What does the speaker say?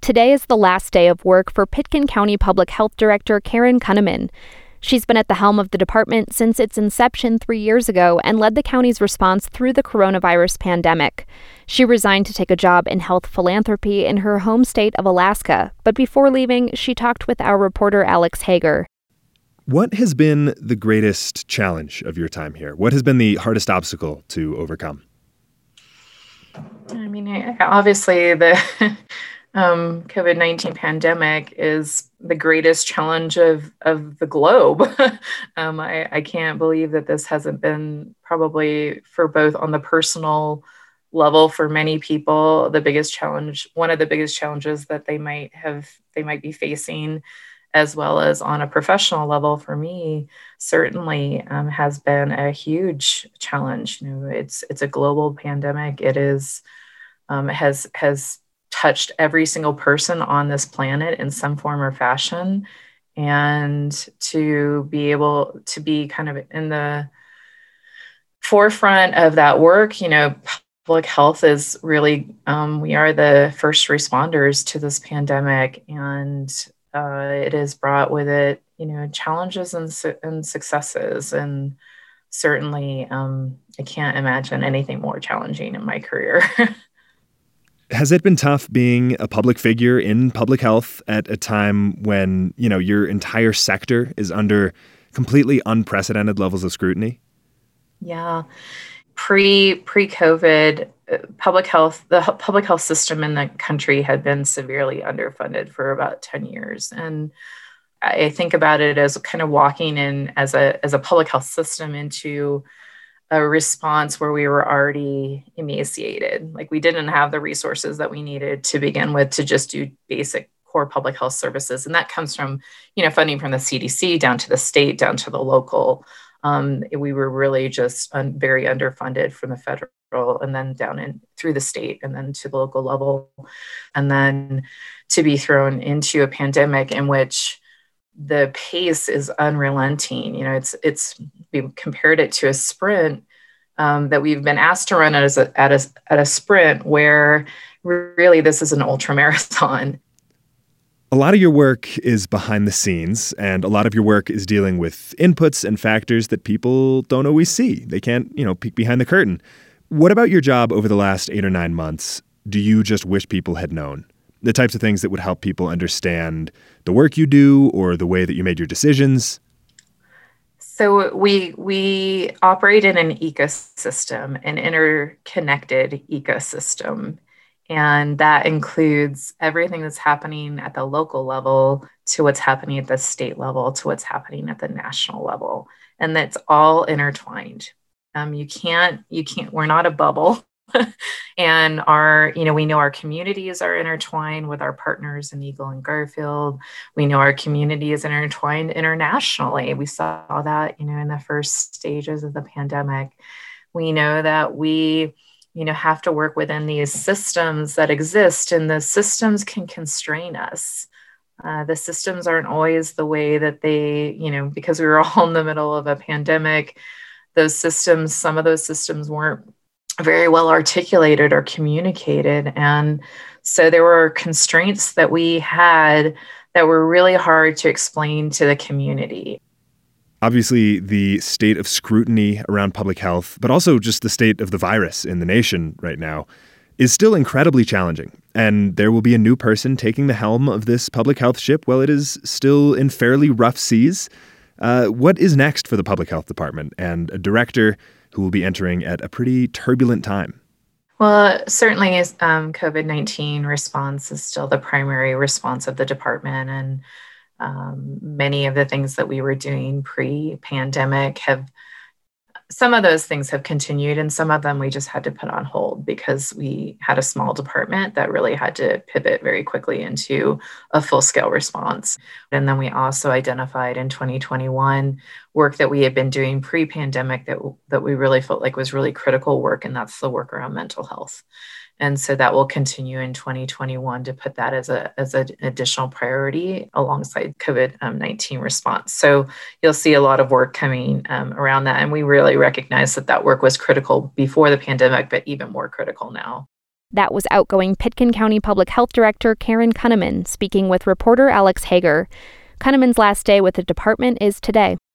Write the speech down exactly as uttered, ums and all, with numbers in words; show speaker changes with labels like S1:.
S1: Today is the last day of work for Pitkin County Public Health Director Karen Kunneman. She's been at the helm of the department since its inception three years ago and led the county's response through the coronavirus pandemic. She resigned to take a job in health philanthropy in her home state of Alaska, but before leaving, she talked with our reporter Alex Hager.
S2: What has been the greatest challenge of your time here? What has been the hardest obstacle to overcome?
S3: I mean, obviously the um, covid nineteen pandemic is the greatest challenge of, of the globe. um, I, I can't believe that this hasn't been probably for both on the personal level for many people, the biggest challenge, one of the biggest challenges that they might have, they might be facing, as well as on a professional level for me, certainly um, has been a huge challenge. You know, it's it's a global pandemic. It is um, has has touched every single person on this planet in some form or fashion, and to be able to be kind of in the forefront of that work, you know, public health is really um, we are the first responders to this pandemic, and Uh, it has brought with it, you know, challenges and, su- and successes. And certainly, um, I can't imagine anything more challenging in my career.
S2: Has it been tough being a public figure in public health at a time when, you know, your entire sector is under completely unprecedented levels of scrutiny?
S3: Yeah. Pre, pre-COVID, public health, the public health system in the country had been severely underfunded for about ten years. And I think about it as kind of walking in as a, as a public health system into a response where we were already emaciated. Like we didn't have the resources that we needed to begin with to just do basic core public health services. And that comes from, you know, funding from the C D C down to the state, down to the local. Um, we were really just un- very underfunded from the federal and then down in through the state and then to the local level. And then to be thrown into a pandemic in which the pace is unrelenting. You know, it's, it's, we compared it to a sprint um, that we've been asked to run as a, at a, at a sprint where really this is an ultra marathon.
S2: A lot of your work is behind the scenes, and a lot of your work is dealing with inputs and factors that people don't always see. They can't, you know, peek behind the curtain. What about your job over the last eight or nine months do you just wish people had known? The types of things that would help people understand the work you do or the way that you made your decisions?
S3: So we we operate in an ecosystem, an interconnected ecosystem. And that includes everything that's happening at the local level to what's happening at the state level to what's happening at the national level. And that's all intertwined. Um, you can't, you can't, we're not a bubble. And our, you know, we know our communities are intertwined with our partners in Eagle and Garfield. We know our community is intertwined internationally. We saw that, you know, in the first stages of the pandemic. We know that we you know, have to work within these systems that exist, and the systems can constrain us. Uh, the systems aren't always the way that they, you know, because we were all in the middle of a pandemic, those systems, some of those systems weren't very well articulated or communicated. And so there were constraints that we had that were really hard to explain to the community.
S2: Obviously, the state of scrutiny around public health, but also just the state of the virus in the nation right now, is still incredibly challenging. And there will be a new person taking the helm of this public health ship while it is still in fairly rough seas. Uh, what is next for the public health department and a director who will be entering at a pretty turbulent time?
S3: Well, certainly um, covid nineteen response is still the primary response of the department. And Um, many of the things that we were doing pre-pandemic have, some of those things have continued, and some of them we just had to put on hold because we had a small department that really had to pivot very quickly into a full-scale response. And then we also identified in twenty twenty-one work that we had been doing pre-pandemic that, that we really felt like was really critical work, and that's the work around mental health. And so that will continue in twenty twenty-one to put that as a as an additional priority alongside covid nineteen response. So you'll see a lot of work coming um, around that. And we really recognize that that work was critical before the pandemic, but even more critical now.
S1: That was outgoing Pitkin County Public Health Director Karen Kunneman speaking with reporter Alex Hager. Kunneman's last day with the department is today.